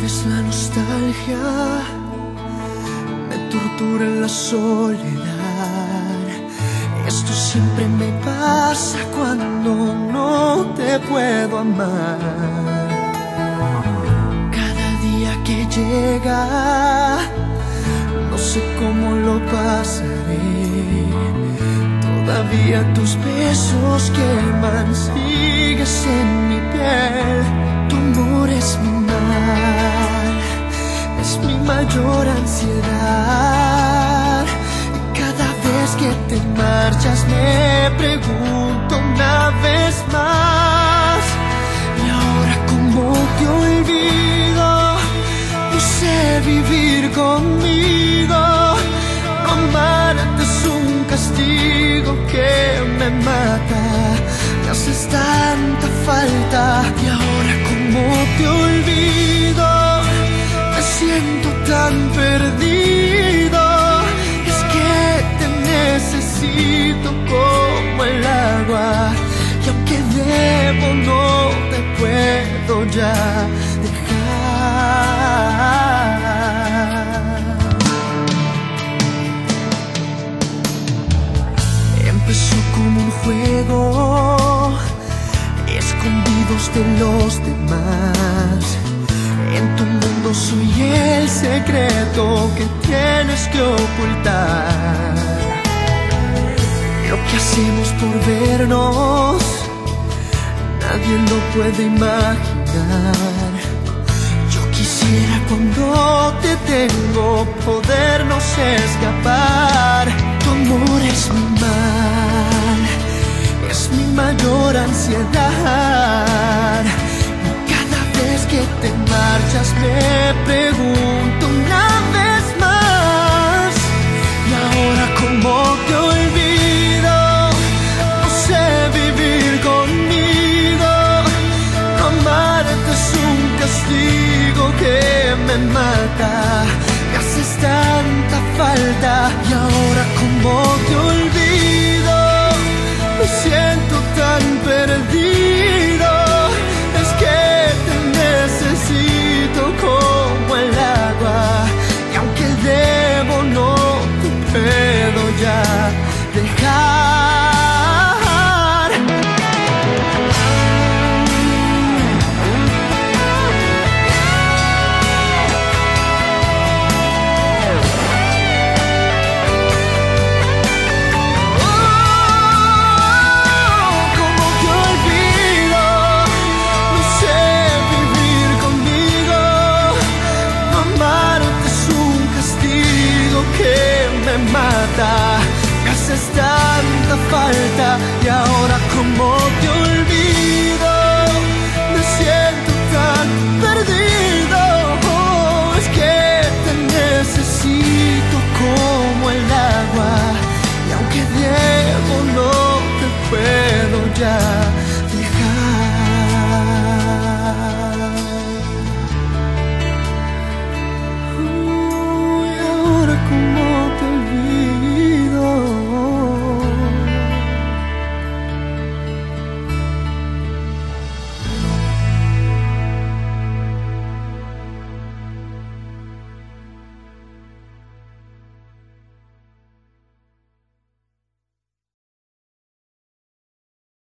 veces la nostalgia me tortura en la soledad. Esto siempre me pasa cuando no te puedo amar. Cada día que llega, no sé cómo lo pasaré. Todavía tus besos queman, sigues en mi piel. Tu amor es mi mal, es mi mayor ansiedad. Y cada vez que te marchas me pregunto una vez más: ¿y ahora cómo te olvido? No sé vivir conmigo. No amarte es un castigo que me mata. Me haces tanta falta. Y ahora cómo te olvido. Me siento tan perdido. Es que te necesito como el agua. Y aunque debo no te puedo ya dejar. Empezó como un juego, escondidos de los demás. En tu mundo soy el secreto que tienes que ocultar. Lo que hacemos por vernos, nadie lo puede imaginar. Yo quisiera cuando te tengo podernos escapar. Tu amor es mi mal, es mi mayor ansiedad. Y cada vez que te marchas me pregunto una vez más: ¿y ahora cómo te olvido? No sé vivir conmigo. No amarte es un castigo que me mata. Me haces tanta falta. Y ahora cómo te olvido. Me siento tan perdido. Es que te necesito como el agua. Y aunque debo no te puedo ya dejar. Mata, me haces tanta falta. Y ahora cómo te